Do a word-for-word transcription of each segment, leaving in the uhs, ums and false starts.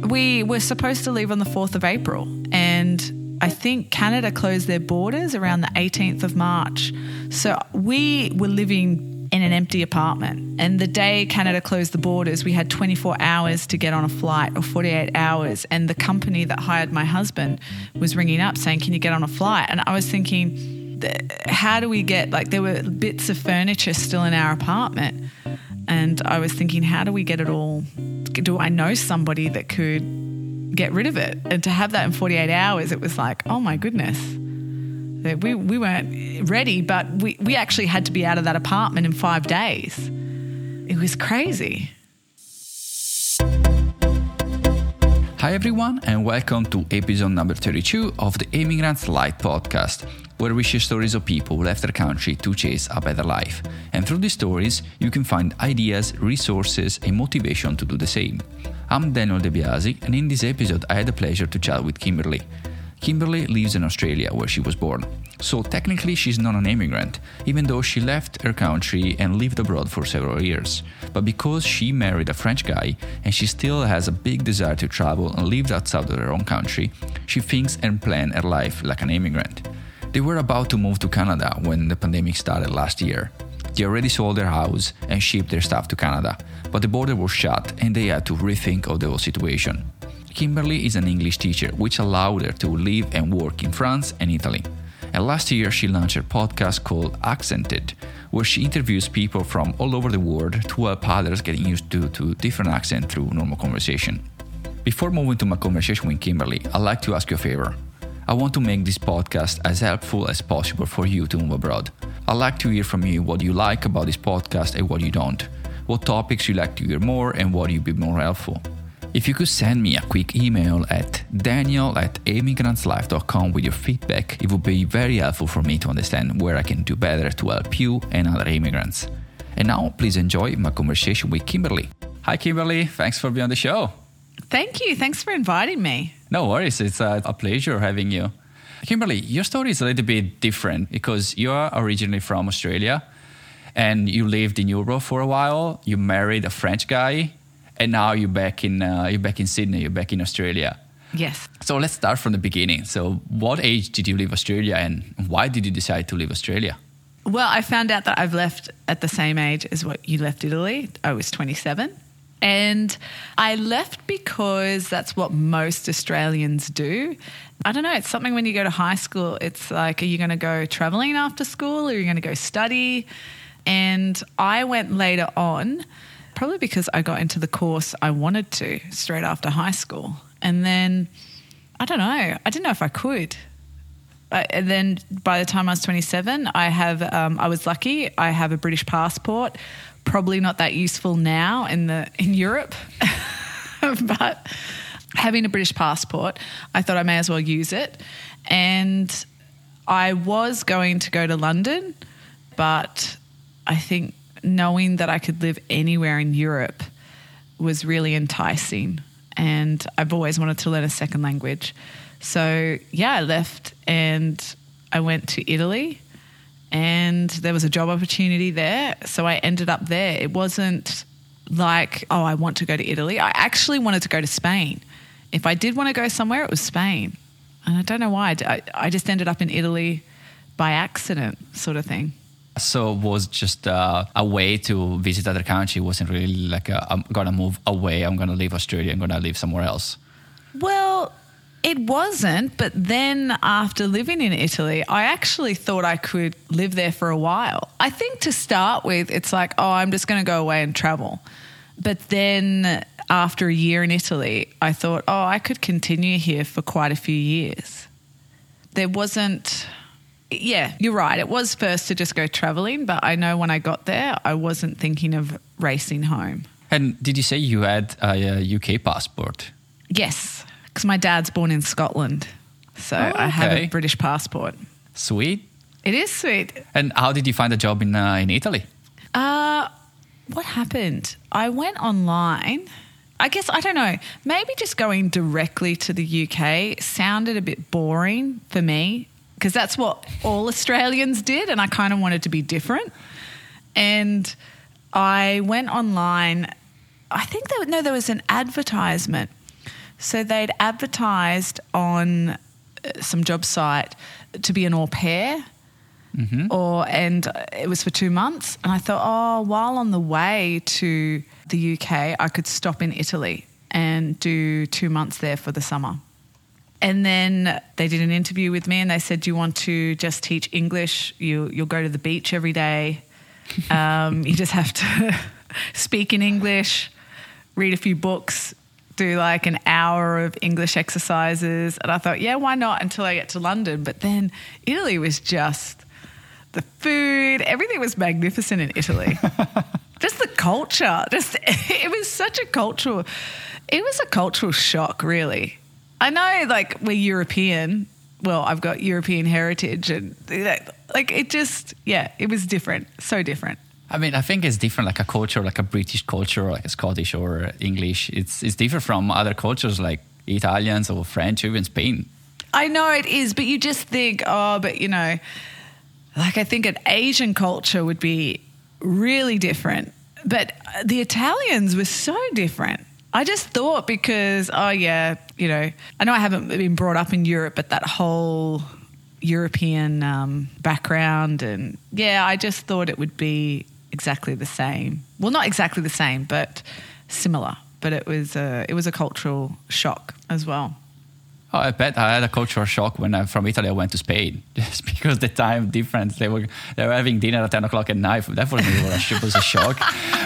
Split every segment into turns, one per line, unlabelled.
We were supposed to leave on the fourth of April, and I think Canada closed their borders around the eighteenth of March. So we were living in an empty apartment, and the day Canada closed the borders, we had twenty-four hours to get on a flight, or forty-eight hours, and the company that hired my husband was ringing up saying, can you get on a flight? And I was thinking, how do we get, like, there were bits of furniture still in our apartment, and I was thinking, how do we get it all? Do I know somebody that could get rid of it? And to have that in forty-eight hours, it was like, oh my goodness. We we weren't ready, but we, we actually had to be out of that apartment in five days. It was crazy.
Hi everyone, and welcome to episode number thirty-two of the Immigrants Life podcast, where we share stories of people who left their country to chase a better life. And through these stories, you can find ideas, resources, and motivation to do the same. I'm Daniel De Biasi, and in this episode I had the pleasure to chat with Kimberly. Kimberly lives in Australia, where she was born. So technically she's not an immigrant, even though she left her country and lived abroad for several years. But because she married a French guy and she still has a big desire to travel and live outside of her own country, she thinks and plans her life like an immigrant. They were about to move to Canada when the pandemic started last year. They already sold their house and shipped their stuff to Canada, but the border was shut and they had to rethink of the whole situation. Kimberly is an English teacher, which allowed her to live and work in France and Italy. And last year, she launched her podcast called Accented, where she interviews people from all over the world to help others getting used to, to different accents through normal conversation. Before moving to my conversation with Kimberly, I'd like to ask you a favor. I want to make this podcast as helpful as possible for you to move abroad. I'd like to hear from you what you like about this podcast and what you don't, what topics you like to hear more and what you'd be more helpful. If you could send me a quick email at daniel at immigrantslife dot com with your feedback, it would be very helpful for me to understand where I can do better to help you and other immigrants. And now, please enjoy my conversation with Kimberly. Hi, Kimberly. Thanks for being on the show.
Thank you. Thanks for inviting me.
No worries. It's a, a pleasure having you. Kimberly, your story is a little bit different because you're originally from Australia and you lived in Europe for a while. You married a French guy. And now you're back in uh, you're back in Sydney. You're back in Australia.
Yes.
So let's start from the beginning. So, what age did you leave Australia, and why did you decide to leave Australia?
Well, I found out that I've left at the same age as what you left Italy. I was twenty-seven, and I left because that's what most Australians do. I don't know. It's something when you go to high school. It's like, are you going to go traveling after school, or are you going to go study? And I went later on. Probably because I got into the course I wanted to straight after high school. And then, I don't know, I didn't know if I could. I, and then by the time I was twenty-seven, I have, um, I was lucky, I have a British passport, probably not that useful now in the in Europe. But having a British passport, I thought I may as well use it. And I was going to go to London, but I think knowing that I could live anywhere in Europe was really enticing, and I've always wanted to learn a second language. So yeah, I left and I went to Italy, and there was a job opportunity there, so I ended up there. It wasn't like, oh, I want to go to Italy. I actually wanted to go to Spain. If I did want to go somewhere, it was Spain, and I don't know why. I, I just ended up in Italy by accident, sort of thing.
So it was just uh, a way to visit other country. It wasn't really like a, I'm going to move away, I'm going to leave Australia, I'm going to live somewhere else.
Well, it wasn't. But then after living in Italy, I actually thought I could live there for a while. I think to start with, it's like, oh, I'm just going to go away and travel. But then after a year in Italy, I thought, oh, I could continue here for quite a few years. There wasn't... Yeah, you're right. It was first to just go traveling, but I know when I got there, I wasn't thinking of racing home.
And did you say you had a U K passport?
Yes, because my dad's born in Scotland, so
oh, okay.
I have a British passport.
Sweet.
It is sweet.
And how did you find a job in uh, in Italy?
Uh, what happened? I went online. I guess, I don't know, maybe just going directly to the U K sounded a bit boring for me, because that's what all Australians did, and I kind of wanted to be different. And I went online. I think there, no, there was an advertisement. So they'd advertised on uh, some job site to be an au pair. Mm-hmm. Or and it was for two months, and I thought, oh, while on the way to the U K, I could stop in Italy and do two months there for the summer. And then they did an interview with me, and they said, "Do you want to just teach English? You you'll go to the beach every day. Um, you just have to speak in English, read a few books, do like an hour of English exercises." And I thought, yeah, why not? Until I get to London, but then Italy was just. The food, everything was magnificent in Italy. Just the culture, just it was such a cultural, it was a cultural shock, really. I know, like, we're European. Well, I've got European heritage, and like it just, yeah, it was different, so different.
I mean, I think it's different, like a culture, like a British culture, like a Scottish or English. It's it's different from other cultures like Italians or French or even Spain.
I know it is, but you just think, oh, but you know. Like, I think an Asian culture would be really different. But the Italians were so different. I just thought because, oh, yeah, you know, I know I haven't been brought up in Europe, but that whole European um, background and, yeah, I just thought it would be exactly the same. Well, not exactly the same, but similar. But it was a, it was a cultural shock as well.
Oh, I bet I had a cultural shock when I, from Italy I went to Spain, just because the time difference. They were they were having dinner at ten o'clock at night. That for me was a, was a shock.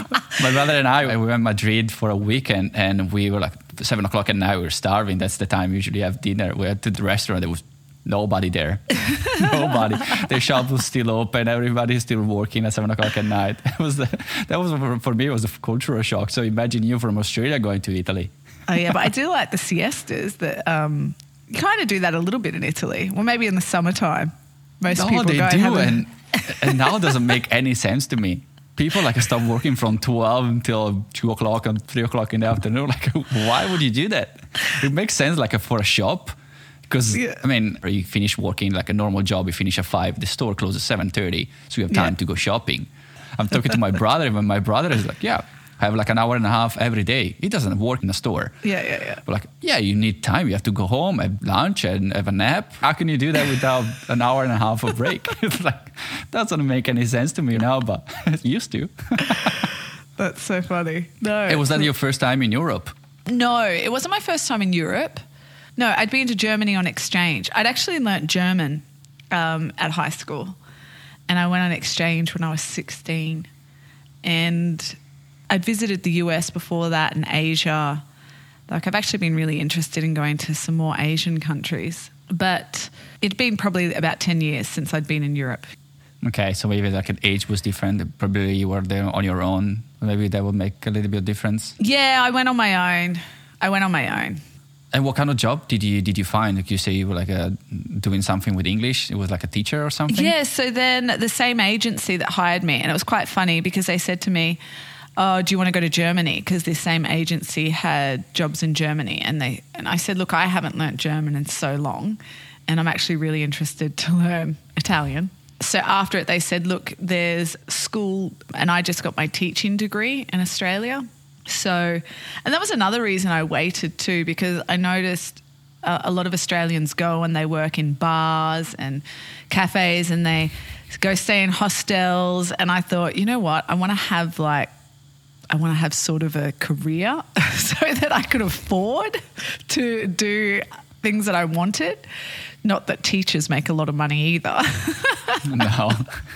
My brother and I, we were in Madrid for a weekend, and we were like seven o'clock at night. We were starving. That's the time we usually have dinner. We went to the restaurant. There was nobody there, nobody. The shop was still open. Everybody's still working at seven o'clock at night. It was the, that was for me. It was a cultural shock. So imagine you from Australia going to Italy.
Oh, yeah, but I do like the siestas that um, you kind of do that a little bit in Italy. Well, maybe in the summertime. Most
no,
people
they
go
do,
have a...
and, and now it doesn't make any sense to me. People like stop working from twelve until two o'clock and three o'clock in the afternoon. Like, why would you do that? It makes sense like for a shop. Because, yeah. I mean, you finish working like a normal job, you finish at five, the store closes at seven thirty, so you have time yeah. to go shopping. I'm talking to my brother, and my brother is like, yeah, I have like an hour and a half every day. He doesn't work in the store.
Yeah, yeah, yeah.
But like, yeah, you need time. You have to go home, have lunch, and have a nap. How can you do that without an hour and a half of break? It's like, doesn't make any sense to me now, but it used to.
That's so funny. No.
Hey, was that your first time in Europe?
No, it wasn't my first time in Europe. No, I'd been to Germany on exchange. I'd actually learnt German um, at high school, and I went on exchange when I was sixteen. And I'd visited the U S before that and Asia. Like, I've actually been really interested in going to some more Asian countries. But it'd been probably about ten years since I'd been in Europe.
Okay, so maybe like an age was different. Probably you were there on your own. Maybe that would make a little bit of difference.
Yeah, I went on my own. I went on my own.
And what kind of job did you did you find? Like you say you were like a, doing something with English. It was like a teacher or something?
Yeah, so then the same agency that hired me, and it was quite funny because they said to me, oh, do you want to go to Germany? Because this same agency had jobs in Germany. And they and I said, look, I haven't learnt German in so long, and I'm actually really interested to learn Italian. So after it, they said, look, there's school, and I just got my teaching degree in Australia. So, and that was another reason I waited too, because I noticed uh, a lot of Australians go and they work in bars and cafes and they go stay in hostels. And I thought, you know what, I want to have like, I want to have sort of a career so that I could afford to do things that I wanted. Not that teachers make a lot of money either.
No.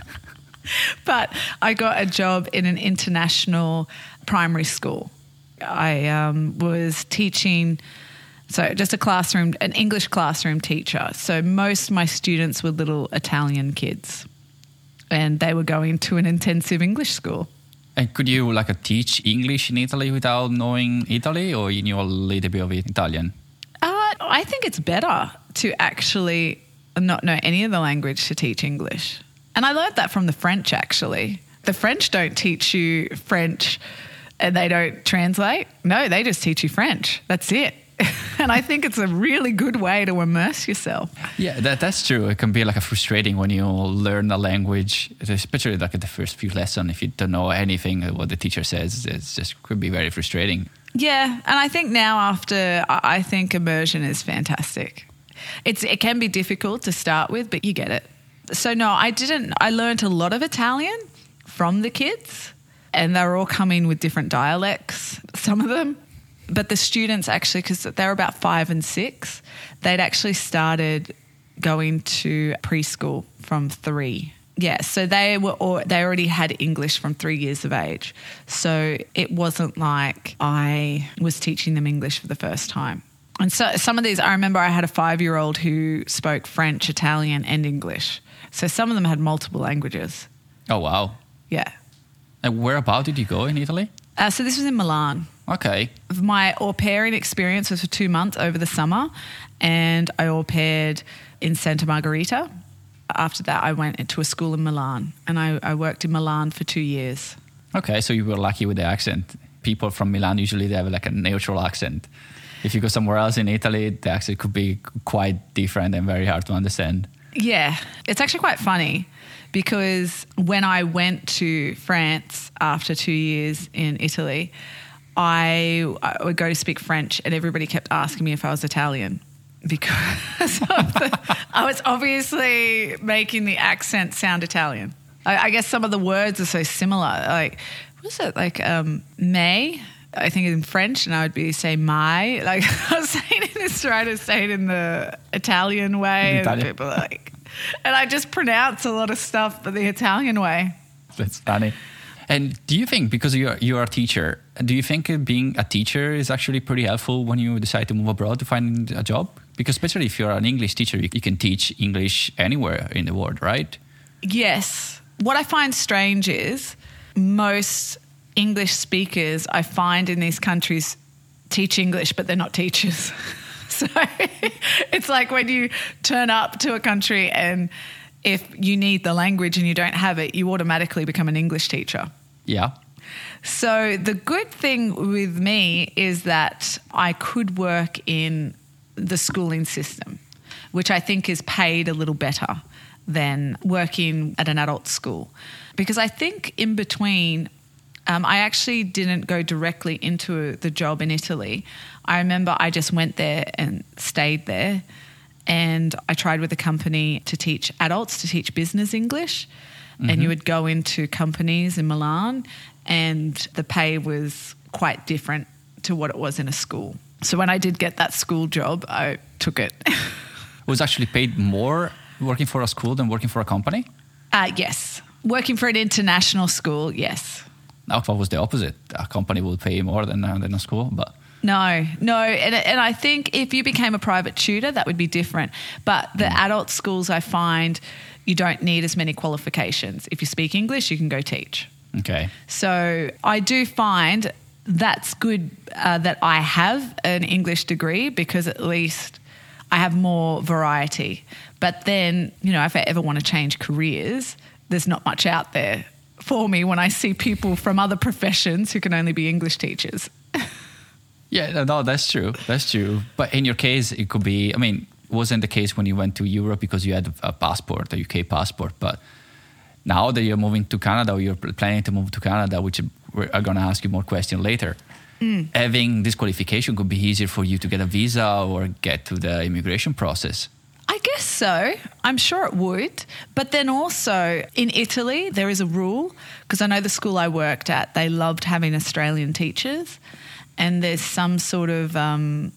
But I got a job in an international primary school. I um, was teaching, so just a classroom, an English classroom teacher. So most of my students were little Italian kids, and they were going to an intensive English school.
And could you like uh, teach English in Italy without knowing Italy, or you knew a little bit of Italian?
Uh, I think it's better to actually not know any of the language to teach English. And I learned that from the French, actually. The French don't teach you French and they don't translate. No, they just teach you French. That's it. And I think it's a really good way to immerse yourself.
Yeah, that, that's true. It can be like a frustrating when you learn a language, especially like at the first few lessons. If you don't know anything what the teacher says, it just could be very frustrating.
Yeah, and I think now after, I think immersion is fantastic. It's It can be difficult to start with, but you get it. So no, I didn't, I learned a lot of Italian from the kids, and they were all coming with different dialects, some of them. But the students actually, because they were about five and six, they'd actually started going to preschool from three. Yeah, so they were or they already had English from three years of age. So it wasn't like I was teaching them English for the first time. And so some of these, I remember I had a five-year-old who spoke French, Italian and English. So some of them had multiple languages.
Oh, wow.
Yeah.
And whereabout did you go in Italy?
Uh, so this was in Milan.
Okay.
My au pairing experience was for two months over the summer, and I au paired in Santa Margherita. After that, I went into a school in Milan, and I, I worked in Milan for two years.
Okay, so you were lucky with the accent. People from Milan usually they have like a neutral accent. If you go somewhere else in Italy, the accent could be quite different and very hard to understand.
Yeah, it's actually quite funny because when I went to France after two years in Italy, I, I would go to speak French and everybody kept asking me if I was Italian. Because of the, I was obviously making the accent sound Italian. I, I guess some of the words are so similar. Like, what is it? Like um, May, I think in French, and I would be saying my. Like I was saying it in this, trying to say it in the Italian way.
Italian.
And people are like, and I just pronounce a lot of stuff the Italian way.
That's funny. And do you think, because you're, you're a teacher, do you think being a teacher is actually pretty helpful when you decide to move abroad to find a job? Because especially if you're an English teacher, you, you can teach English anywhere in the world, right?
Yes. What I find strange is most English speakers I find in these countries teach English, but they're not teachers. So it's like when you turn up to a country and if you need the language and you don't have it, you automatically become an English teacher.
Yeah.
So the good thing with me is that I could work in the schooling system, which I think is paid a little better than working at an adult school. Because I think in between, um, I actually didn't go directly into the job in Italy. I remember I just went there and stayed there. And I tried with a company to teach adults, to teach business English. Mm-hmm. And you would go into companies in Milan and the pay was quite different to what it was in a school. So when I did get that school job, I took it.
Was actually paid more working for a school than working for a company?
Uh, yes. Working for an international school, yes.
I thought it was the opposite. A company would pay more than, uh, than a school, but...
No, no. And, and I think if you became a private tutor, that would be different. But the mm. adult schools, I find you don't need as many qualifications. If you speak English, you can go teach.
Okay.
So I do find that's good uh, that I have an English degree because at least I have more variety. But then, you know, if I ever want to change careers, there's not much out there for me when I see people from other professions who can only be English teachers.
Yeah, no, that's true. That's true. But in your case, it could be, I mean, it wasn't the case when you went to Europe because you had a passport, a U K passport. But now that you're moving to Canada or you're planning to move to Canada, which we're going to ask you more questions later, mm. having this qualification could be easier for you to get a visa or get to the immigration process.
I guess so. I'm sure it would. But then also in Italy, there is a rule, because I know the school I worked at, they loved having Australian teachers. And there's some sort of um,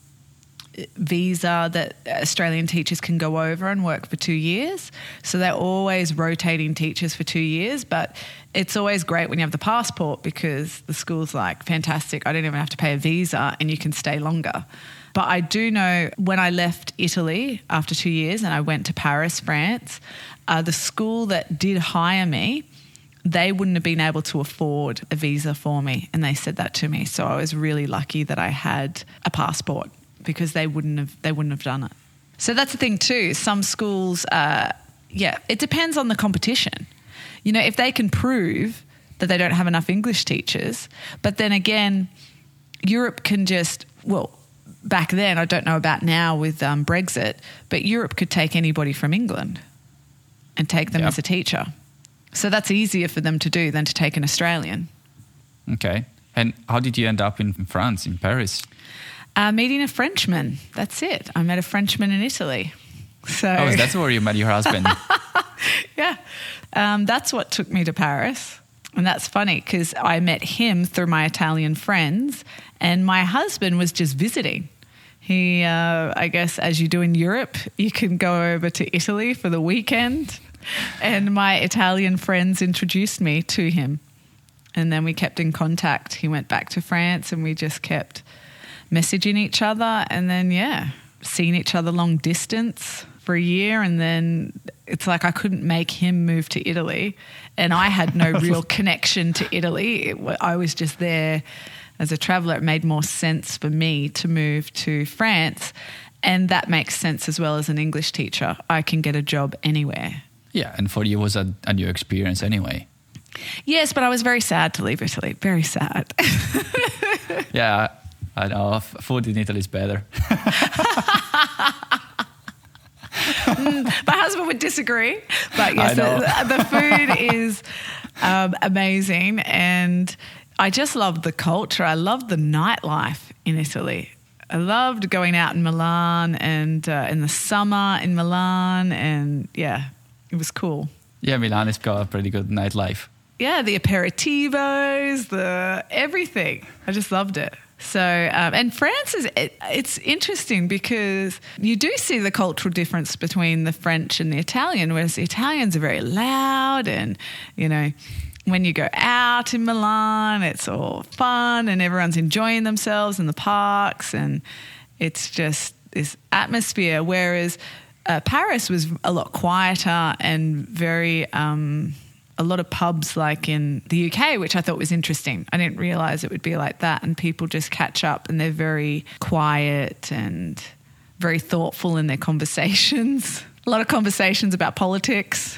visa that Australian teachers can go over and work for two years. So they're always rotating teachers for two years. But it's always great when you have the passport because the school's like, fantastic, I don't even have to pay a visa and you can stay longer. But I do know when I left Italy after two years and I went to Paris, France, uh, the school that did hire me, they wouldn't have been able to afford a visa for me. And they said that to me. So I was really lucky that I had a passport because they wouldn't have they wouldn't have done it. So that's the thing too. Some schools, uh, yeah, it depends on the competition. You know, if they can prove that they don't have enough English teachers, but then again, Europe can just, well, back then, I don't know about now with um, Brexit, but Europe could take anybody from England and take them
yep.
as a teacher. So that's easier for them to do than to take an Australian.
Okay. And how did you end up in France, in Paris?
Uh, meeting a Frenchman. That's it. I met a Frenchman in Italy. So
oh, that's where you met your husband.
Yeah. Um, that's what took me to Paris. And that's funny because I met him through my Italian friends, and my husband was just visiting. He, uh, I guess, as you do in Europe, you can go over to Italy for the weekend. And my Italian friends introduced me to him. And then we kept in contact. He went back to France and we just kept messaging each other. And then, yeah, seeing each other long distance for a year. And then it's like I couldn't make him move to Italy. And I had no real connection to Italy. It, I was just there as a traveller. It made more sense for me to move to France. And that makes sense as well as an English teacher. I can get a job anywhere.
Yeah, and for you it was a, a new experience anyway.
Yes, but I was very sad to leave Italy. Very sad.
Yeah, I know. Food in Italy is better.
mm, my husband would disagree. But yes, the, the food is um, amazing. And I just loved the culture. I loved the nightlife in Italy. I loved going out in Milan and uh, in the summer in Milan. And yeah, it was cool.
Yeah, Milan has got a pretty good nightlife.
Yeah, the aperitivos, the everything. I just loved it. So, um, and France is, it, it's interesting because you do see the cultural difference between the French and the Italian, whereas the Italians are very loud and, you know, when you go out in Milan, it's all fun and everyone's enjoying themselves in the parks and it's just this atmosphere, whereas uh, Paris was a lot quieter and very... Um, a lot of pubs like in the U K, which I thought was interesting. I didn't realise it would be like that, and people just catch up and they're very quiet and very thoughtful in their conversations. A lot of conversations about politics.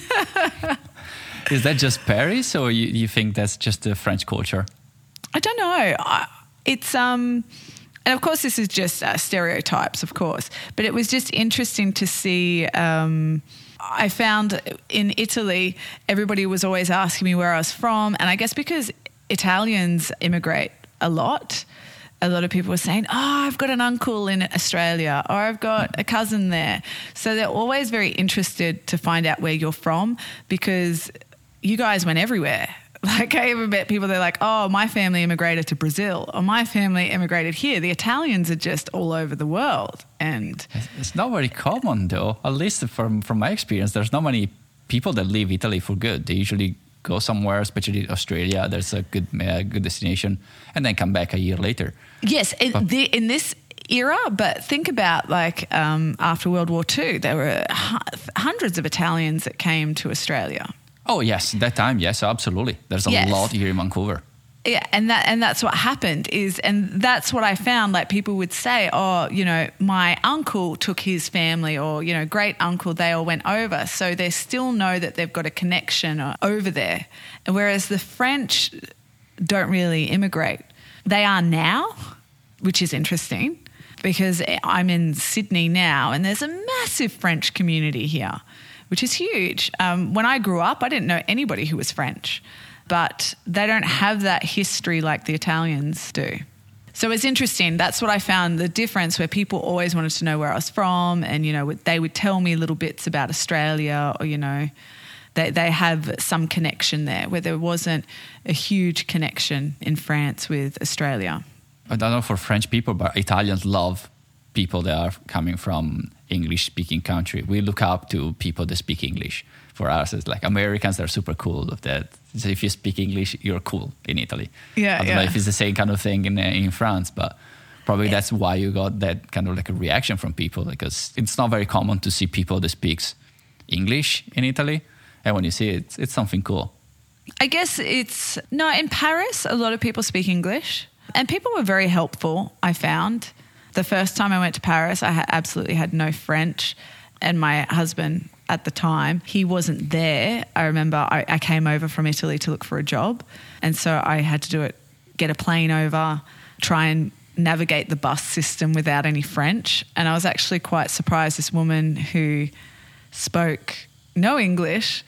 Is that just Paris, or you, you think that's just the French culture?
I don't know. I, it's... um. And of course, this is just uh, stereotypes, of course, but it was just interesting to see... Um, I found in Italy, everybody was always asking me where I was from. And I guess because Italians immigrate a lot, a lot of people were saying, oh, I've got an uncle in Australia or I've got a cousin there. So they're always very interested to find out where you're from because you guys went everywhere. Like I even met people, they're like, oh, my family immigrated to Brazil or my family immigrated here. The Italians are just all over the world. And
it's not very common though, at least from, from my experience. There's not many people that leave Italy for good. They usually go somewhere, especially Australia. There's a good uh, good destination and then come back a year later.
Yes, in, but, the, in this era, but think about like um, after World War Two, there were h- hundreds of Italians that came to Australia.
Oh yes, that time, yes, absolutely. There's a
yes.
lot here in Vancouver.
Yeah, and that and that's what happened is, and that's what I found. Like people would say, "Oh, you know, my uncle took his family, or you know, great uncle, they all went over." So they still know that they've got a connection over there. And whereas the French don't really immigrate, they are now, which is interesting because I'm in Sydney now, and there's a massive French community here, which is huge. Um, when I grew up, I didn't know anybody who was French, but they don't have that history like the Italians do. So it's interesting. That's what I found, the difference where people always wanted to know where I was from and, you know, they would tell me little bits about Australia or, you know, they, they have some connection there where there wasn't a huge connection in France with Australia.
I don't know for French people, but Italians love people that are coming from English-speaking country. We look up to people that speak English. For us, it's like Americans are super cool of that. So if you speak English, you're cool in Italy.
Yeah,
I don't
yeah.
know if it's the same kind of thing in in France, but probably yeah. that's why you got that kind of like a reaction from people because it's not very common to see people that speaks English in Italy, and when you see it, it's something cool.
I guess it's no in Paris. A lot of people speak English, and people were very helpful. I found the first time I went to Paris, I had absolutely had no French, and my husband. At the time, he wasn't there. I remember I, I came over from Italy to look for a job. And so I had to do it, get a plane over, try and navigate the bus system without any French. And I was actually quite surprised this woman who spoke no English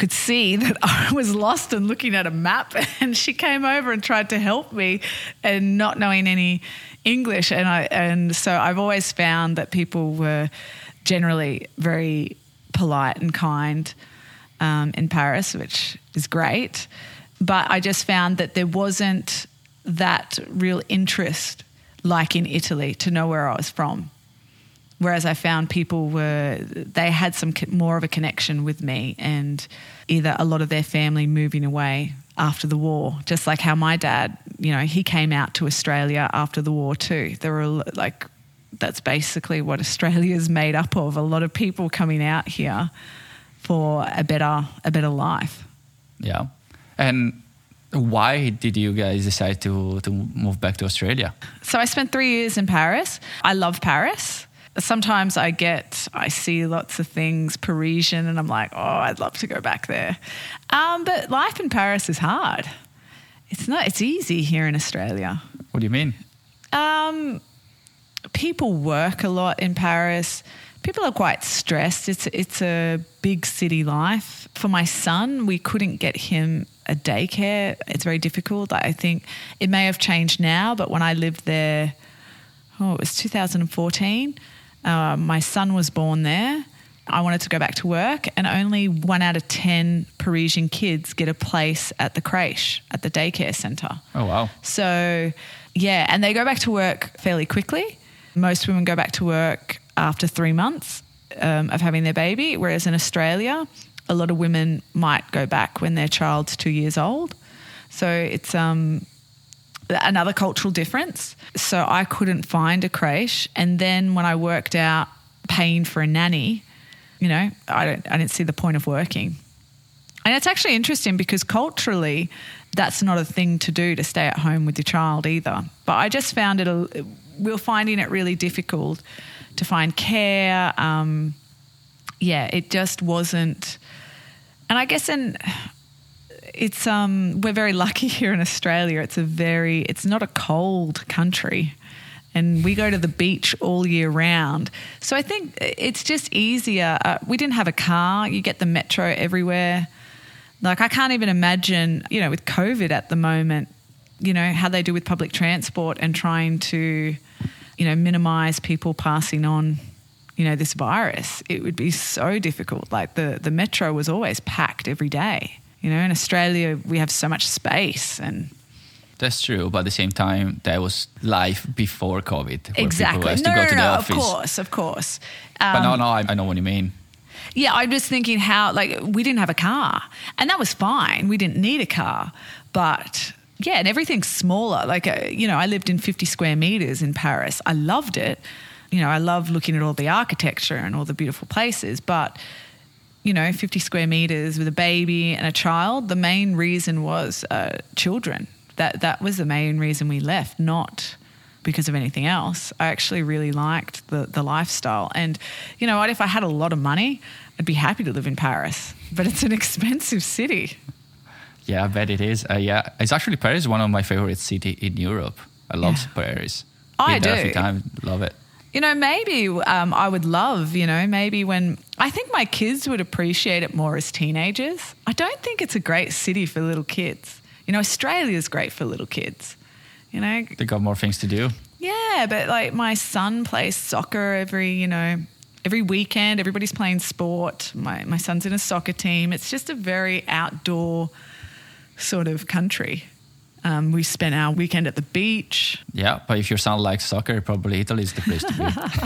could see that I was lost and looking at a map, and she came over and tried to help me, and not knowing any English. And I and so I've always found that people were generally very polite and kind um, in Paris, which is great. But I just found that there wasn't that real interest like in Italy to know where I was from. Whereas I found people were, they had some more of a connection with me, and either a lot of their family moving away after the war, just like how my dad, you know, he came out to Australia after the war too. There were like, that's basically what Australia's made up of, a lot of people coming out here for a better, a better life.
Yeah. And why did you guys decide to, to move back to Australia?
So I spent three years in Paris. I love Paris. Sometimes I get, I see lots of things Parisian, and I'm like, oh, I'd love to go back there. Um, but life in Paris is hard. It's not, it's easy here in Australia.
What do you mean?
Um, people work a lot in Paris. People are quite stressed. It's, it's a big city life. For my son, we couldn't get him a daycare. It's very difficult. I think it may have changed now, but when I lived there, oh, it was two thousand fourteen. Uh, my son was born there. I wanted to go back to work, and only one out of ten Parisian kids get a place at the crèche, at the daycare centre.
Oh, wow.
So, yeah, and they go back to work fairly quickly. Most women go back to work after three months um, of having their baby, whereas in Australia, a lot of women might go back when their child's two years old. So it's um, another cultural difference. So I couldn't find a crèche. And then when I worked out paying for a nanny, you know, I don't, I didn't see the point of working. And it's actually interesting because culturally, that's not a thing to do, to stay at home with your child either. But I just found it, a, we were finding it really difficult to find care. Um, yeah, it just wasn't. And I guess in, it's um, we're very lucky here in Australia. It's a very, it's not a cold country. And we go to the beach all year round. So I think it's just easier. Uh, we didn't have a car. You get the metro everywhere. Like I can't even imagine, you know, with COVID at the moment, you know, how they do with public transport and trying to, you know, minimise people passing on, you know, this virus. It would be so difficult. Like the, the metro was always packed every day. You know, in Australia, we have so much space and...
That's true, but at the same time, that was life before COVID.
Exactly. No, no, no, no, of course, of course. Um,
but no, no, I, I know what you mean.
Yeah, I'm just thinking how, like, we didn't have a car. And that was fine. We didn't need a car. But, yeah, and everything's smaller. Like, uh, you know, I lived in fifty square metres in Paris. I loved it. You know, I love looking at all the architecture and all the beautiful places. But, you know, fifty square metres with a baby and a child, the main reason was uh, children. That that was the main reason we left, not because of anything else. I actually really liked the, the lifestyle. And you know what, if I had a lot of money, I'd be happy to live in Paris. But it's an expensive city.
Yeah, I bet it is. Uh, yeah, it's actually Paris is one of my favorite cities in Europe. I love yeah. Paris.
I
Been
do.
There a few times, love it.
You know, maybe um, I would love, you know, maybe when... I think my kids would appreciate it more as teenagers. I don't think it's a great city for little kids. You know, Australia's great for little kids, you know.
They got more things to do.
Yeah, but like my son plays soccer every, you know, every weekend. Everybody's playing sport. My my son's in a soccer team. It's just a very outdoor sort of country. Um, we spent our weekend at the beach.
Yeah, but if your son likes soccer, probably Italy is the place to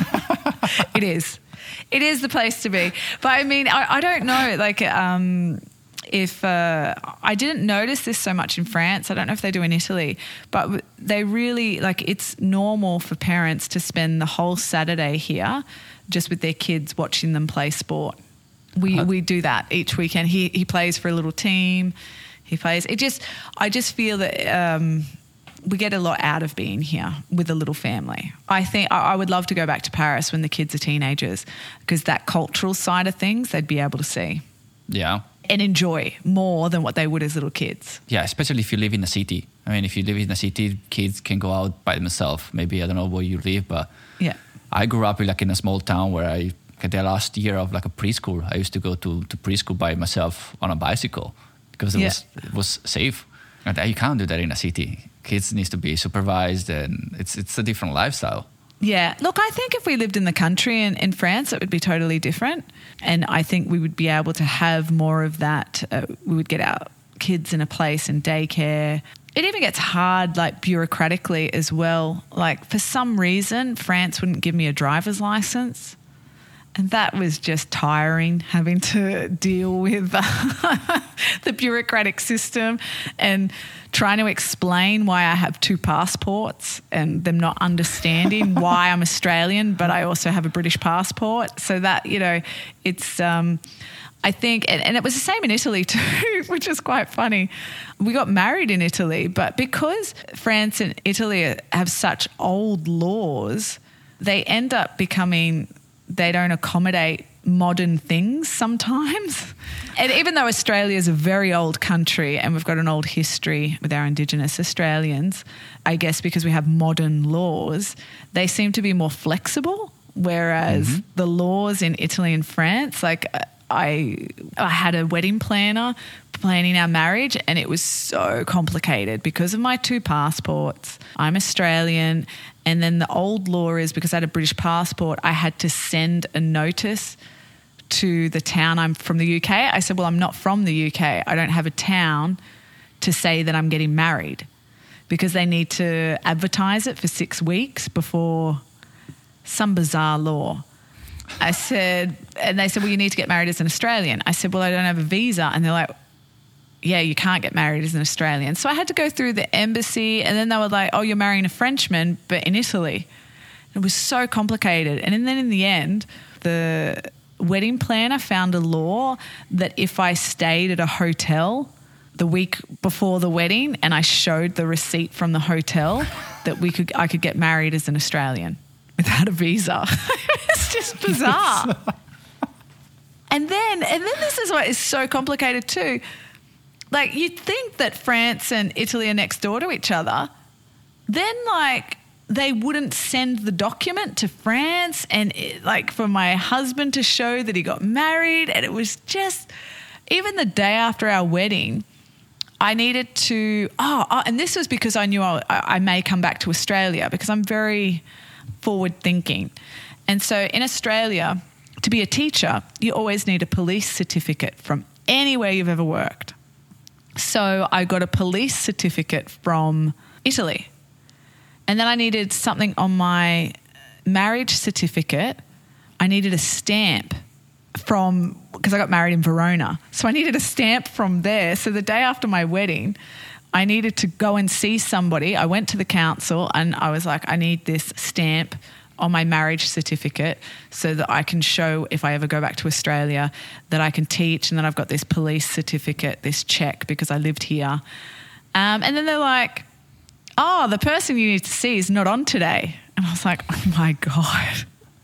be.
It is. It is the place to be. But I mean, I, I don't know, like... Um, If uh, I didn't notice this so much in France, I don't know if they do in Italy, but they really, like, it's normal for parents to spend the whole Saturday here just with their kids watching them play sport. We uh, we do that each weekend. He he plays for a little team. He plays. It just, I just feel that um, we get a lot out of being here with a little family. I think I, I would love to go back to Paris when the kids are teenagers because that cultural side of things they'd be able to see.
Yeah.
And enjoy more than what they would as little kids.
Yeah, especially if you live in a city. I mean, if you live in a city, kids can go out by themselves. Maybe, I don't know where you live, but
yeah,
I grew up like in a small town where I the last year of like a preschool, I used to go to, to preschool by myself on a bicycle because it
Yeah.
was it was safe. And you can't do that in a city. Kids needs to be supervised, and it's it's a different lifestyle.
Yeah. Look, I think if we lived in the country in, in France, it would be totally different. And I think we would be able to have more of that. Uh, we would get our kids in a place in daycare. It even gets hard, like bureaucratically as well. Like for some reason, France wouldn't give me a driver's license. And that was just tiring, having to deal with the bureaucratic system and trying to explain why I have two passports and them not understanding why I'm Australian, but I also have a British passport. So that, you know, it's, um, I think, and, and it was the same in Italy too, which is quite funny. We got married in Italy, but because France and Italy have such old laws, they end up becoming... they don't accommodate modern things sometimes. And even though Australia is a very old country and we've got an old history with our Indigenous Australians, I guess because we have modern laws, they seem to be more flexible, whereas mm-hmm. the laws in Italy and France, like I, I had a wedding planner planning our marriage and it was so complicated because of my two passports. I'm Australian. And then the old law is because I had a British passport, I had to send a notice to the town I'm from the U K. I said, well, I'm not from the U K. I don't have a town to say that I'm getting married because they need to advertise it for six weeks before some bizarre law. I said, and they said, well, you need to get married as an Australian. I said, well, I don't have a visa. And they're like, yeah, you can't get married as an Australian. So I had to go through the embassy and then they were like, oh, you're marrying a Frenchman, but in Italy. It was so complicated. And then in the end, the wedding planner found a law that if I stayed at a hotel the week before the wedding and I showed the receipt from the hotel, that we could I could get married as an Australian without a visa. It's just bizarre. and then and then this is what is so complicated too. Like, you'd think that France and Italy are next door to each other. Then, like, they wouldn't send the document to France and, it, like, for my husband to show that he got married. And it was just, even the day after our wedding, I needed to, oh, oh and this was because I knew I, I may come back to Australia because I'm very forward thinking. And so in Australia, to be a teacher, you always need a police certificate from anywhere you've ever worked. So I got a police certificate from Italy. And then I needed something on my marriage certificate. I needed a stamp from, because I got married in Verona. So I needed a stamp from there. So the day after my wedding, I needed to go and see somebody. I went to the council and I was like, I need this stamp on my marriage certificate so that I can show if I ever go back to Australia that I can teach, and then I've got this police certificate, this check because I lived here. Um, and then they're like, oh, the person you need to see is not on today. And I was like, oh my God.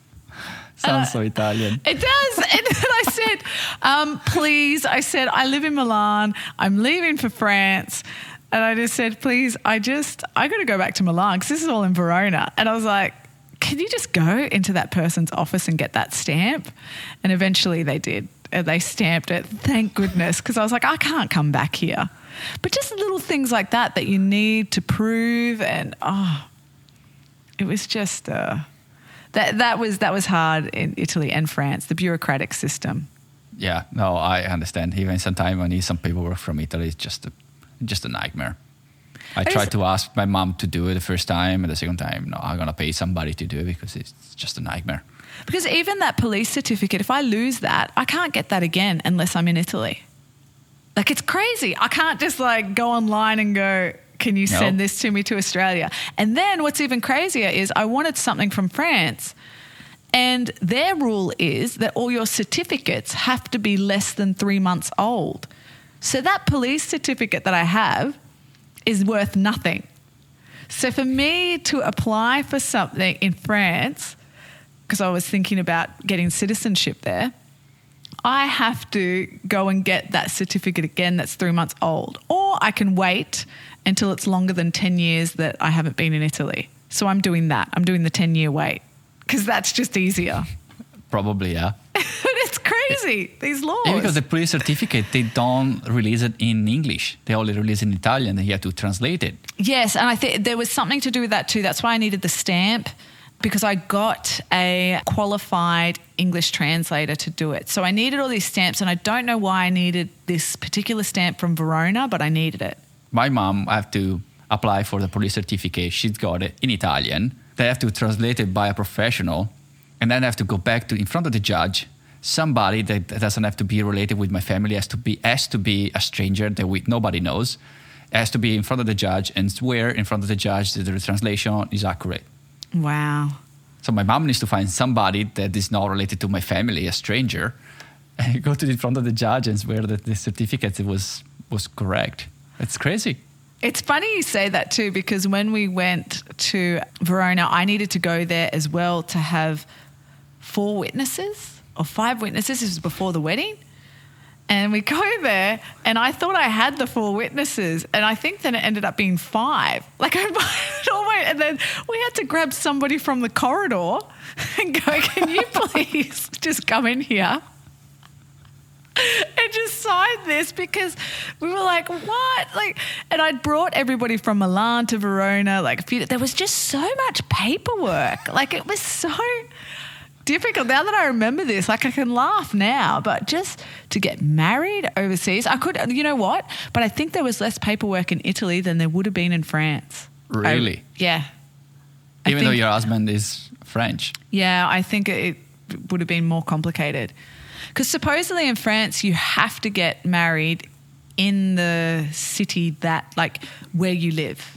Sounds
uh,
so Italian.
It does. And then I said, um, please, I said, I live in Milan. I'm leaving for France. And I just said, please, I just, I got to go back to Milan because this is all in Verona. And I was like, can you just go into that person's office and get that stamp? And eventually they did. And they stamped it. Thank goodness. Because I was like, I can't come back here. But just little things like that that you need to prove. And, oh, it was just, uh, that that was that was hard in Italy and France, the bureaucratic system.
Yeah, no, I understand. Even sometimes I need some paperwork from Italy, it's just a, just a nightmare. I tried to ask my mom to do it the first time, and the second time, no, I'm going to pay somebody to do it because it's just a nightmare.
Because even that police certificate, if I lose that, I can't get that again unless I'm in Italy. Like, it's crazy. I can't just, like, go online and go, can you send
no.
this to me to Australia? And then what's even crazier is I wanted something from France, and their rule is that all your certificates have to be less than three months old. So that police certificate that I have is worth nothing. So for me to apply for something in France, because I was thinking about getting citizenship there, I have to go and get that certificate again that's three months old. Or I can wait until it's longer than ten years that I haven't been in Italy. So I'm doing that. I'm doing the ten-year wait because that's just easier.
Probably, yeah.
It's crazy, these laws.
Yeah, because the police certificate, they don't release it in English. They only release it in Italian, and you have to translate it.
Yes, and I think there was something to do with that too. That's why I needed the stamp, because I got a qualified English translator to do it. So I needed all these stamps, and I don't know why I needed this particular stamp from Verona, but I needed it.
My mom had to apply for the police certificate. She's got it in Italian. They have to translate it by a professional, and then I have to go back to in front of the judge. Somebody that doesn't have to be related with my family, has to be has to be a stranger that we, nobody knows, has to be in front of the judge and swear in front of the judge that the translation is accurate.
Wow.
So my mom needs to find somebody that is not related to my family, a stranger, and go to the front of the judge and swear that the certificate was was correct. It's crazy.
It's funny you say that too, because when we went to Verona, I needed to go there as well to have four witnesses or five witnesses. This was before the wedding. And we go there, and I thought I had the four witnesses, and I think then it ended up being five. Like, I almost, and then we had to grab somebody from the corridor and go, can you please just come in here and just sign this? Because we were like, what? Like, and I'd brought everybody from Milan to Verona. Like, a few, there was just so much paperwork. Like, it was so difficult. Now that I remember this, like, I can laugh now, but just to get married overseas, I could, you know what? But I think there was less paperwork in Italy than there would have been in France.
Really?
I, yeah.
Even
think,
though your husband is French?
Yeah, I think it would have been more complicated. Because supposedly in France, you have to get married in the city that, like, where you live.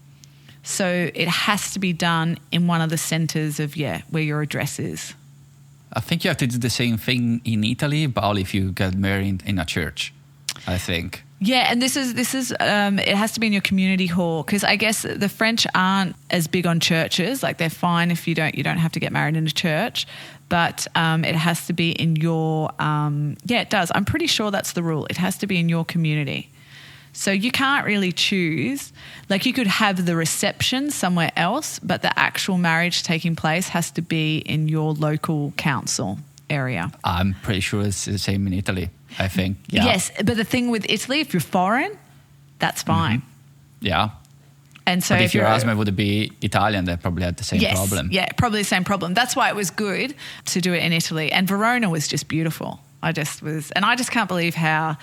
So it has to be done in one of the centres of, yeah, where your address is.
I think you have to do the same thing in Italy, but only if you get married in a church, I think.
Yeah, and this is, this is um, it has to be in your community hall, because I guess the French aren't as big on churches. Like, they're fine if you don't, you don't have to get married in a church, but um, it has to be in your, um, yeah, it does. I'm pretty sure that's the rule. It has to be in your community. So you can't really choose. Like, you could have the reception somewhere else, but the actual marriage taking place has to be in your local council area.
I'm pretty sure it's the same in Italy, I think. Yeah.
Yes, but the thing with Italy, if you're foreign, that's fine.
Mm-hmm. Yeah.
And so
but if,
if
your
you're,
husband would be Italian, they probably had the same
yes,
problem.
Yeah, probably the same problem. That's why it was good to do it in Italy. And Verona was just beautiful. I just was, and I just can't believe how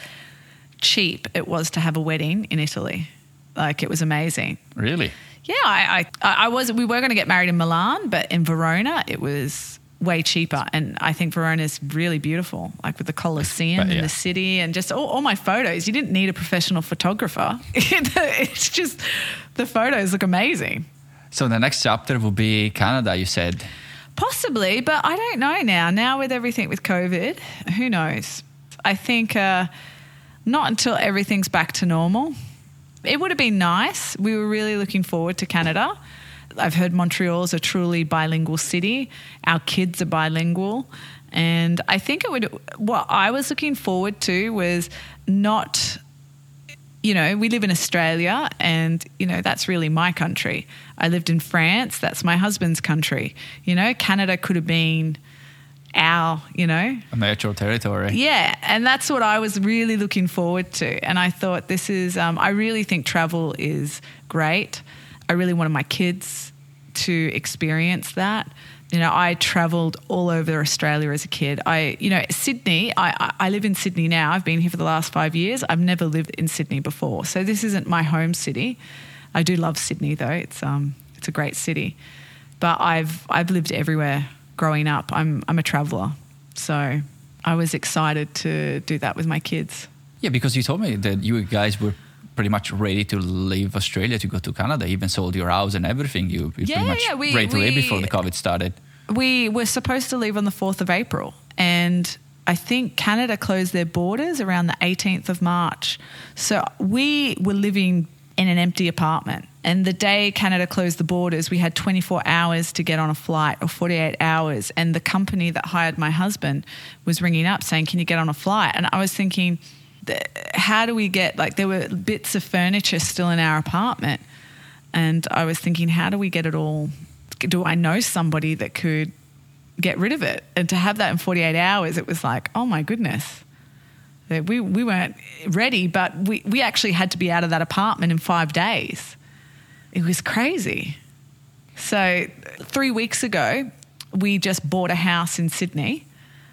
cheap it was to have a wedding in Italy. Like, it was amazing.
Really?
Yeah, I, I, I was. We were going to get married in Milan, but in Verona it was way cheaper. And I think Verona is really beautiful, like with the Colosseum
but, yeah.
in the city, and just all, all my photos. You didn't need a professional photographer. It's just the photos look amazing.
So the next chapter will be Canada, you said.
Possibly, but I don't know now. Now with everything with COVID, who knows? I think. Uh, Not until everything's back to normal. It would have been nice. We were really looking forward to Canada. I've heard Montreal is a truly bilingual city. Our kids are bilingual. And I think it would, what I was looking forward to was not, you know, we live in Australia and, you know, that's really my country. I lived in France. That's my husband's country. You know, Canada could have been our, you know.
A natural territory.
Yeah, and that's what I was really looking forward to. And I thought this is, um, I really think travel is great. I really wanted my kids to experience that. You know, I travelled all over Australia as a kid. I, you know, Sydney, I, I live in Sydney now. I've been here for the last five years. I've never lived in Sydney before. So this isn't my home city. I do love Sydney though. It's um it's a great city. But I've I've lived everywhere growing up. I'm I'm a traveller. So I was excited to do that with my kids.
Yeah, because you told me that you guys were pretty much ready to leave Australia to go to Canada, even sold your house and everything. You were
yeah,
pretty much
yeah, we,
ready to
we,
leave before the COVID started.
We were supposed to leave on the fourth of April, and I think Canada closed their borders around the eighteenth of March. So we were living in an empty apartment. And the day Canada closed the borders, we had twenty-four hours to get on a flight, or forty-eight hours. And the company that hired my husband was ringing up saying, can you get on a flight? And I was thinking, how do we get, like, there were bits of furniture still in our apartment. And I was thinking, how do we get it all? Do I know somebody that could get rid of it. And to have that in forty-eight hours, it was like, oh my goodness. We we weren't ready, but we, we actually had to be out of that apartment in five days. It was crazy. So three weeks ago, we just bought a house in Sydney,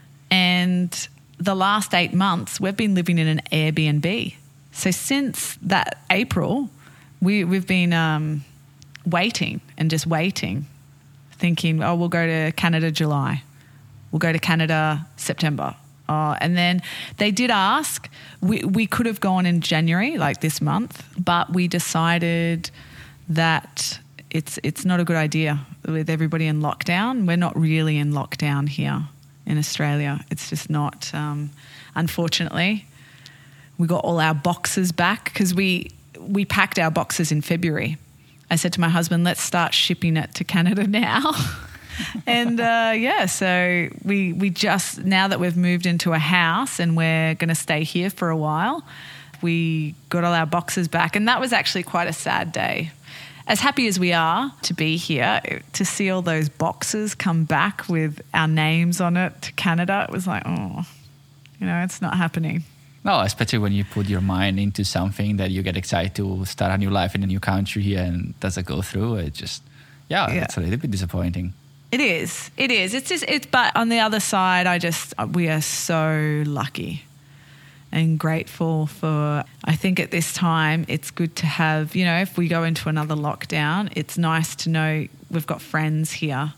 and the last eight months we've been living in an Airbnb. So since that April, we, we've been um, waiting and just waiting, thinking, oh, we'll go to Canada July. We'll go to Canada September. Oh, and then they did ask, we, we could have gone in January, like this month, but we decided that it's it's not a good idea with everybody in lockdown. We're not really in lockdown here in Australia. It's just not, um, unfortunately. We got all our boxes back because we, we packed our boxes in February. I said to my husband, let's start shipping it to Canada now. and uh, yeah, so we we just, now that we've moved into a house and we're going to stay here for a while, we got all our boxes back. And that was actually quite a sad day. As happy as we are to be here, to see all those boxes come back with our names on it to Canada, it was like, oh, you know, it's not happening.
No, especially when you put your mind into something that you get excited to start a new life in a new country here and doesn't go through. It just, yeah, yeah. It's a little bit disappointing.
It is. It is. It's just, it's, but on the other side, I just, we are so lucky and grateful for, I think at this time, it's good to have, you know, if we go into another lockdown, it's nice to know we've got friends here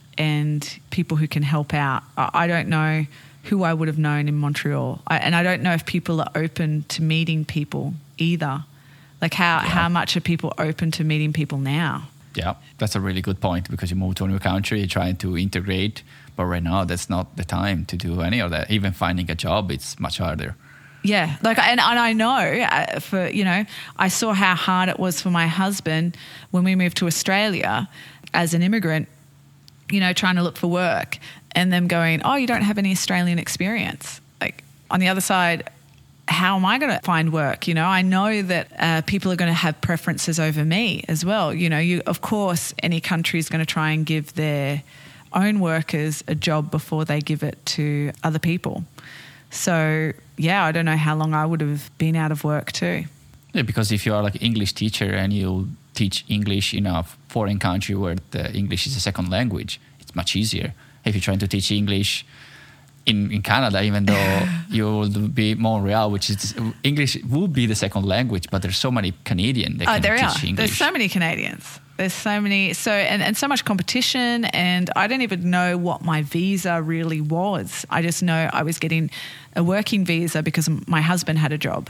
and people who can help out. I don't know who I would have known in Montreal. I, and I don't know if people are open to meeting people either. Like how, yeah. how much are people open to meeting people now?
Yeah, that's a really good point because you move to a new country, you're trying to integrate, but right now that's not the time to do any of that. Even finding a job, it's much harder.
Yeah, like, and, and I know uh, for, you know, I saw how hard it was for my husband when we moved to Australia as an immigrant, you know, trying to look for work and them going, oh, you don't have any Australian experience. Like on the other side, how am I going to find work? You know, I know that uh, people are going to have preferences over me as well. You know, you, of course, any country is going to try and give their own workers a job before they give it to other people. So, yeah, I don't know how long I would have been out of work too.
Yeah, because if you are like an English teacher and you teach English in a foreign country where the English is a second language, it's much easier. If you're trying to teach English in, in Canada, even though you will be Montreal, which is English will be the second language, but there's so many Canadians that
oh,
can
there
teach
are.
English.
There's so many Canadians. There's so many, so and, and so much competition, and I don't even know what my visa really was. I just know I was getting a working visa because my husband had a job.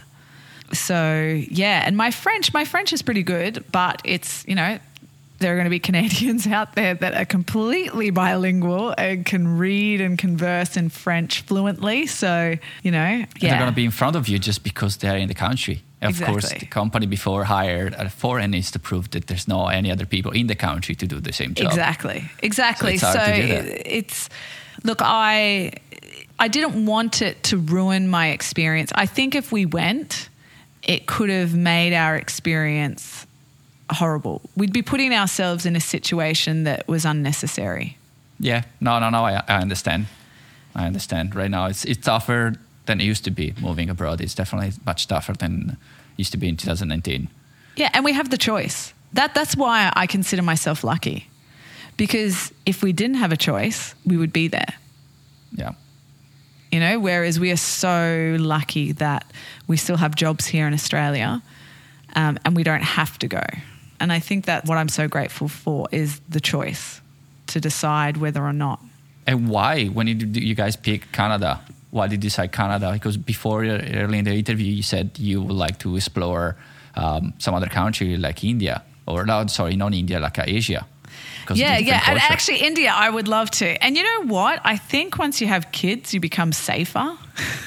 So yeah, and my French, my French is pretty good, but it's, you know, there are going to be Canadians out there that are completely bilingual and can read and converse in French fluently. So, you know, yeah.
And they're going to be in front of you just because they're in the country. Of
exactly.
course, the company before hired a foreigners to prove that there's no any other people in the country to do the same job.
Exactly, exactly.
So, it's,
so it's, look, I, I didn't want it to ruin my experience. I think if we went, it could have made our experience horrible. We'd be putting ourselves in a situation that was unnecessary.
Yeah, no, no, no. I, I understand. I understand. Right now, it's it's tougher than it used to be. Moving abroad, it's definitely much tougher than it used to be in two thousand nineteen.
Yeah, and we have the choice. That that's why I consider myself lucky, because if we didn't have a choice, we would be there.
Yeah.
You know, whereas we are so lucky that we still have jobs here in Australia, um, and we don't have to go. And I think that what I'm so grateful for is the choice to decide whether or not.
And why, when you, you guys pick Canada, why did you decide Canada? Because before, early in the interview, you said you would like to explore um, some other country like India, or no, sorry, not India, like uh, Asia.
Yeah, yeah. And actually, India, I would love to. And you know what? I think once you have kids, you become safer.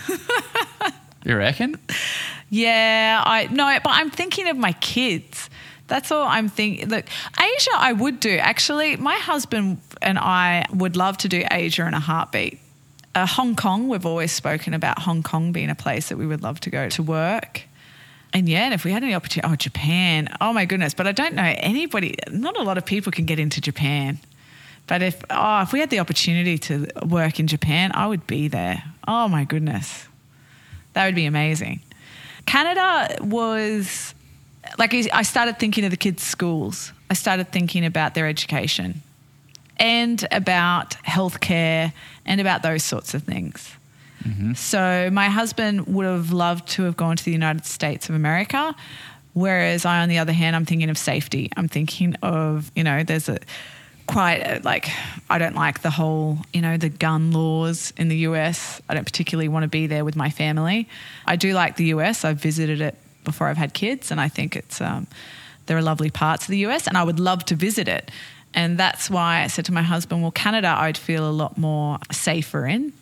You reckon?
Yeah, I no, but I'm thinking of my kids. That's all I'm thinking. Look, Asia, I would do. Actually, my husband and I would love to do Asia in a heartbeat. Uh, Hong Kong, we've always spoken about Hong Kong being a place that we would love to go to work. And yeah, and if we had any opportunity, oh, Japan, oh my goodness. But I don't know anybody, not a lot of people can get into Japan. But if oh, if we had the opportunity to work in Japan, I would be there. Oh my goodness. That would be amazing. Canada was, like I started thinking of the kids' schools. I started thinking about their education and about healthcare and about those sorts of things. Mm-hmm. So my husband would have loved to have gone to the United States of America, whereas I, on the other hand, I'm thinking of safety. I'm thinking of, you know, there's a quite like, I don't like the whole, you know, the gun laws in the U S. I don't particularly want to be there with my family. I do like the U S. I've visited it before I've had kids, and I think it's um, there are lovely parts of the U S, and I would love to visit it. And that's why I said to my husband, well, Canada I'd feel a lot more safer in.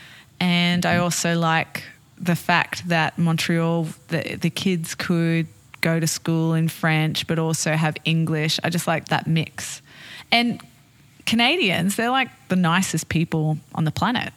And I also like the fact that Montreal, the, the kids could go to school in French but also have English. I just like that mix. And Canadians, they're like the nicest people on the planet.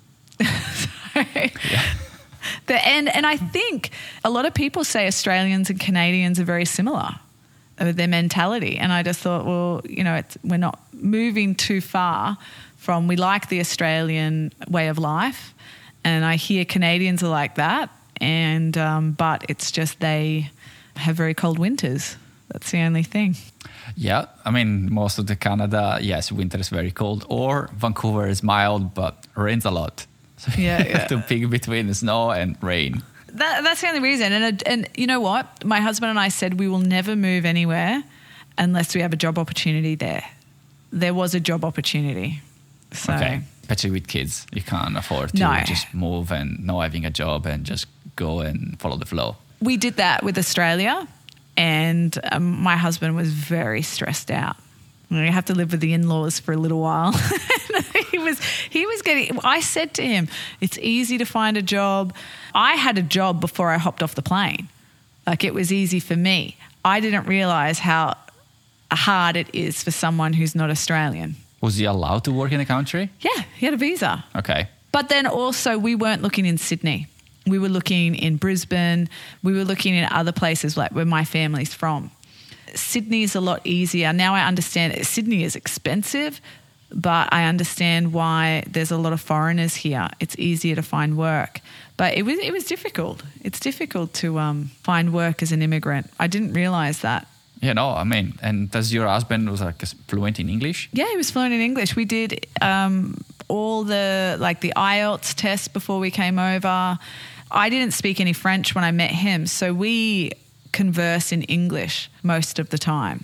so, yeah. the, and, and I think a lot of people say Australians and Canadians are very similar with their mentality. And I just thought, well, you know, it's, we're not moving too far from, we like the Australian way of life. And I hear Canadians are like that. And um, but it's just they have very cold winters. That's the only thing.
Yeah, I mean, most of the Canada, yes, winter is very cold. Or Vancouver is mild, but rains a lot. So
yeah,
you
yeah.
have to pick between the snow and rain.
That, that's the only reason. And, and you know what? My husband and I said we will never move anywhere unless we have a job opportunity there. There was a job opportunity. So.
Okay, especially with kids. You can't afford to
no.
just move and not having a job and just go and follow the flow.
We did that with Australia, and um, my husband was very stressed out. You have to live with the in-laws for a little while. he was he was getting, I said to him, it's easy to find a job. I had a job before I hopped off the plane. Like, it was easy for me. I didn't realise how hard it is for someone who's not Australian.
Was he allowed to work in the country?
Yeah, he had a visa.
Okay.
But then also we weren't looking in Sydney. We were looking in Brisbane. We were looking in other places like where my family's from. Sydney is a lot easier. Now I understand it. Sydney is expensive, but I understand why there's a lot of foreigners here. It's easier to find work. But it was it was difficult. It's difficult to um, find work as an immigrant. I didn't realise that.
Yeah, no, I mean, and does your husband was like fluent in English?
Yeah, he was fluent in English. We did um, all the, like the I E L T S test before we came over. I didn't speak any French when I met him, so we converse in English most of the time.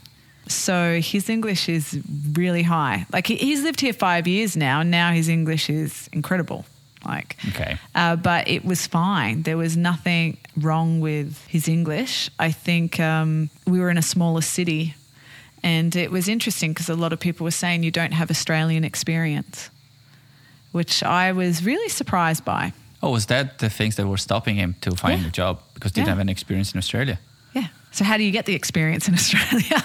So his English is really high. Like he, he's lived here five years now, and now his English is incredible. Like,
okay.
Uh, but it was fine. There was nothing wrong with his English. I think um, we were in a smaller city, and it was interesting because a lot of people were saying you don't have Australian experience, which I was really surprised by.
Oh, was that the things that were stopping him to find
yeah.
a job because he didn't
yeah.
have any experience in Australia?
Yeah. So how do you get the experience in Australia?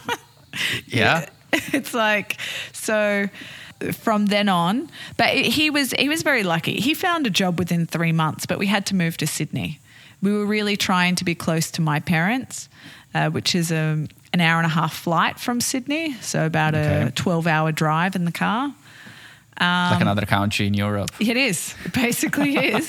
yeah.
It's like, so from then on, but he was he was very lucky. He found a job within three months, but we had to move to Sydney. We were really trying to be close to my parents, uh, which is a, an hour and a half flight from Sydney, so about okay. a twelve-hour drive in the car.
Um, like another country in Europe.
It is. It basically is.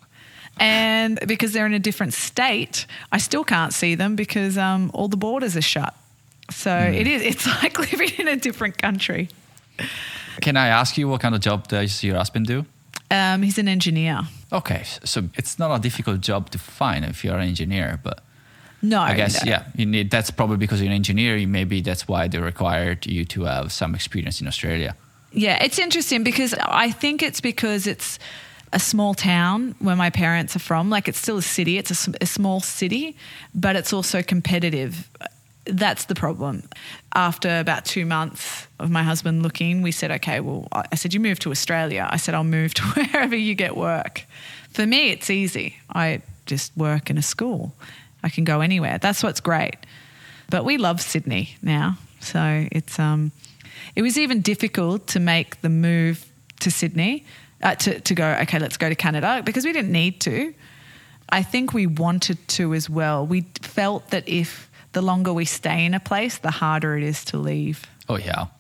And because they're in a different state, I still can't see them because um, all the borders are shut. So mm. it is. It's like living in a different country.
Can I ask you what kind of job does your husband do?
Um, he's an engineer.
Okay, so it's not a difficult job to find if you're an engineer, but
no,
I guess
no.
yeah, you need. That's probably because you're an engineer. Maybe that's why they required you to have some experience in Australia.
Yeah, it's interesting because I think it's because it's a small town where my parents are from. Like, it's still a city. It's a, a small city, but it's also competitive. That's the problem. After about two months of my husband looking, we said, okay, well, I said, you move to Australia. I said, I'll move to wherever you get work. For me, it's easy. I just work in a school. I can go anywhere. That's what's great. But we love Sydney now. So it's um, it was even difficult to make the move to Sydney, uh, to, to go, okay, let's go to Canada, because we didn't need to. I think we wanted to as well. We felt that if the longer we stay in a place, the harder it is to leave.
Oh, yeah.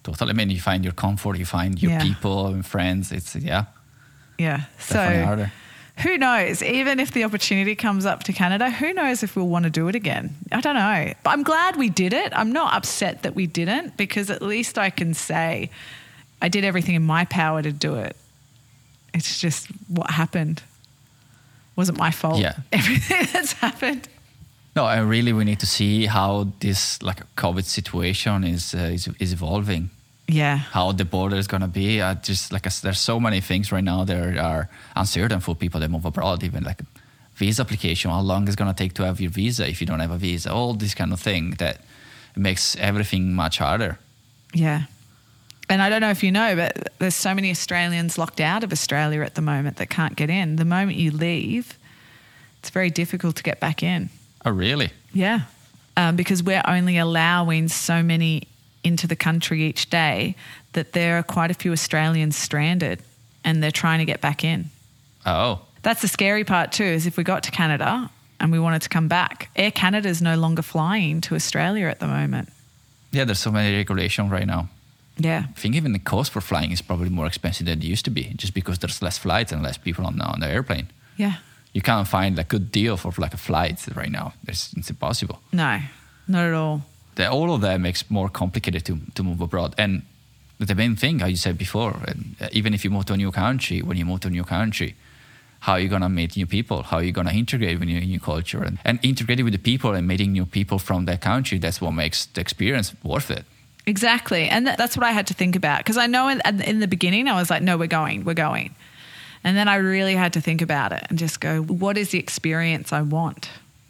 Totally. I mean, you find your comfort, you find your
Yeah.
people and friends. It's, yeah,
Yeah.
definitely
So
harder.
who knows? Even if the opportunity comes up to Canada, who knows if we'll want to do it again? I don't know. But I'm glad we did it. I'm not upset that we didn't, because at least I can say I did everything in my power to do it. It's just what happened. Wasn't my fault.
Yeah.
Everything that's happened.
No, I really we need to see how this like COVID situation is uh, is, is evolving.
Yeah.
How the border is gonna be. I just like I s- there's so many things right now that are uncertain for people that move abroad. Even like visa application, how long it's gonna take to have your visa if you don't have a visa. All this kind of thing that makes everything much harder.
Yeah. And I don't know if you know, but there's so many Australians locked out of Australia at the moment that can't get in. The moment you leave, it's very difficult to get back in.
Oh, really?
Yeah. Um, because we're only allowing so many into the country each day that there are quite a few Australians stranded and they're trying to get back in.
Oh,
That's the scary part too, is if we got to Canada and we wanted to come back, Air Canada is no longer flying to Australia at the moment.
yeah. There's so many regulations right now.
Yeah.
I think even the cost for flying is probably more expensive than it used to be, just because there's less flights and less people on the, on the airplane.
Yeah.
You can't find a good deal for like a flight right now. There's, it's impossible.
No, not at all.
The, all of that makes more complicated to, to move abroad. And the main thing, how you said before, and even if you move to a new country, when you move to a new country, how are you going to meet new people? How are you going to integrate with your new culture? And, and integrating with the people and meeting new people from that country, that's what makes the experience worth it.
Exactly. And that, that's what I had to think about. Because I know in, in the beginning, I was like, no, we're going, we're going. And then I really had to think about it and just go, what is the experience I want?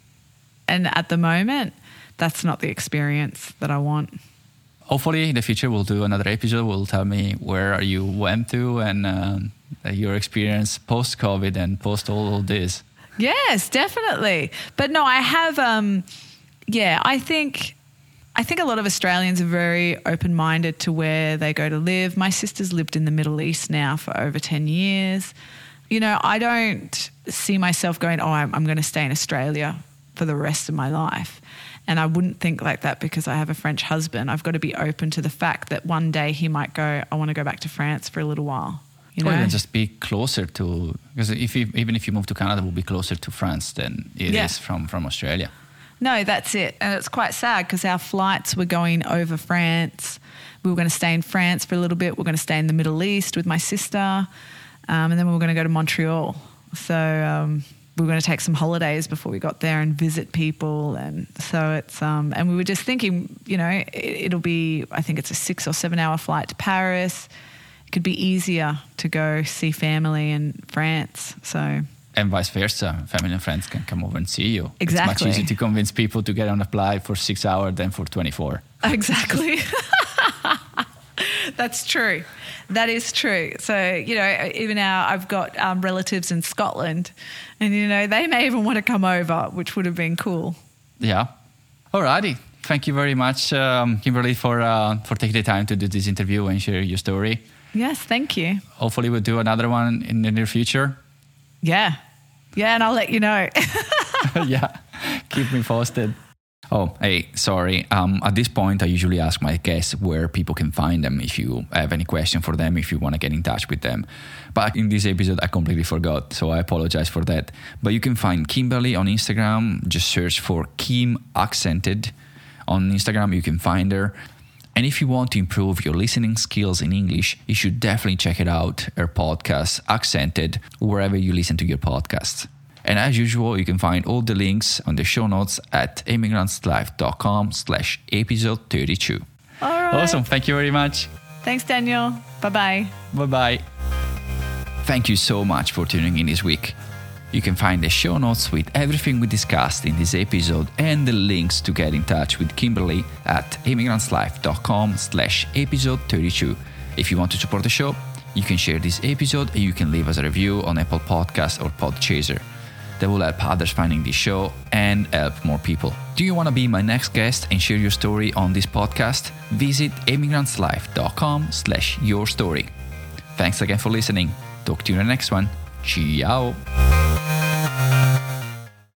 And at the moment, that's not the experience that I want.
Hopefully in the future we'll do another episode. Will tell me where you went to and um, your experience post-COVID and post all of this.
Yes, definitely. But no, I have, um, yeah, I think... I think a lot of Australians are very open-minded to where they go to live. My sister's lived in the Middle East now for over ten years. You know, I don't see myself going, oh, I'm, I'm going to stay in Australia for the rest of my life. And I wouldn't think like that because I have a French husband. I've got to be open to the fact that one day he might go, I want to go back to France for a little while. You know?
Or even just be closer to, because if you, even if you move to Canada, we'll be closer to France than it
Yeah.
is from, from Australia.
No, that's it. And it's quite sad because our flights were going over France. We were going to stay in France for a little bit. We we're going to stay in the Middle East with my sister. Um, and then we were going to go to Montreal. So um, we were going to take some holidays before we got there and visit people. And so it's, um, and we were just thinking, you know, it, it'll be, I think it's a six or seven hour flight to Paris. It could be easier to go see family in France. So...
And vice versa, family and friends can come over and see you.
Exactly.
It's much easier to convince people to get on a flight for six hours than for twenty-four.
Exactly. That's true. That is true. So, you know, even now I've got um, relatives in Scotland and, you know, they may even want to come over, which would have been cool.
Yeah. Alrighty. Thank you very much, um, Kimberly, for uh, for taking the time to do this interview and share your story.
Yes, thank you.
Hopefully we'll do another one in the near future.
Yeah. Yeah, and I'll let you know.
Yeah, keep me posted. Oh, hey, sorry. Um, at this point, I usually ask my guests where people can find them if you have any question for them, if you want to get in touch with them. But in this episode, I completely forgot, so I apologize for that. But you can find Kimberly on Instagram. Just search for Kim Accented. On Instagram, you can find her. And if you want to improve your listening skills in English, you should definitely check it out, her podcast, Accented, wherever you listen to your podcasts. And as usual, you can find all the links on the show notes at immigrantslife.com slash episode 32.
All right.
Awesome. Thank you very much.
Thanks, Daniel. Bye-bye.
Bye-bye. Thank you so much for tuning in this week. You can find the show notes with everything we discussed in this episode and the links to get in touch with Kimberly at immigrantslife.com slash episode 32. If you want to support the show, you can share this episode and you can leave us a review on Apple Podcasts or Podchaser. That will help others finding this show and help more people. Do you want to be my next guest and share your story on this podcast? Visit immigrantslife.com slash your story. Thanks again for listening. Talk to you in the next one. Ciao.